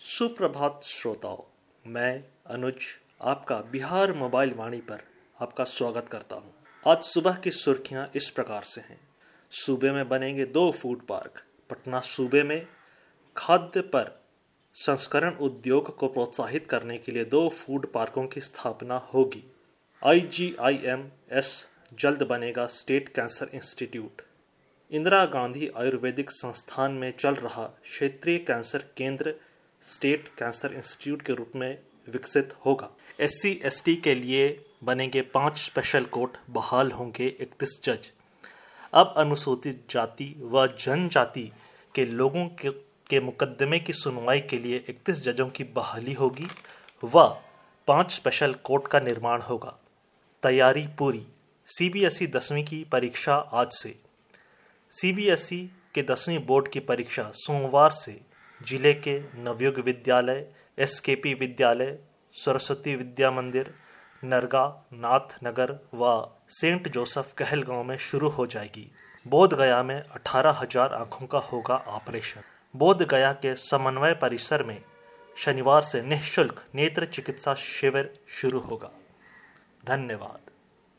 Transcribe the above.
सुप्रभात श्रोताओं, मैं अनुज आपका बिहार मोबाइल वाणी पर आपका स्वागत करता हूं। आज सुबह की सुर्खियां इस प्रकार से हैं। सूबे में बनेंगे 2 फूड पार्क। पटना सूबे में खाद्य पर संस्करण उद्योग को प्रोत्साहित करने के लिए 2 फूड पार्कों की स्थापना होगी। IGIMS जल्द बनेगा state cancer institute. Indira Gandhi आयुर्वेदिक संस्थान में चल रहा क्षेत्रीय कैंसर केंद्र स्टेट कैंसर इंस्टीट्यूट के रूप में विकसित होगा। SC/ST के लिए बनेंगे 5 स्पेशल कोर्ट, बहाल होंगे 31 जज। अब अनुसूचित जाति व जनजाति के लोगों के मुकदमे की सुनवाई के लिए 31 जजों की बहाली होगी व 5 स्पेशल कोर्ट का निर्माण होगा। तैयारी पूरी। CBSE 10वीं की परीक्षा आज से। CBSE के 10वीं बोर्ड की परीक्षा सोमवार से जिले के नवयुग विद्यालय, SKP विद्यालय, सरस्वती विद्या मंदिर, नरगा, नाथनगर व सेंट जोसेफ कहलगांव में शुरू हो जाएगी। बोध गया में 18,000 आंखों का होगा ऑपरेशन। बोध गया के समन्वय परिसर में शनिवार से निःशुल्क नेत्र चिकित्सा शिविर शुरू होगा। धन्यवाद।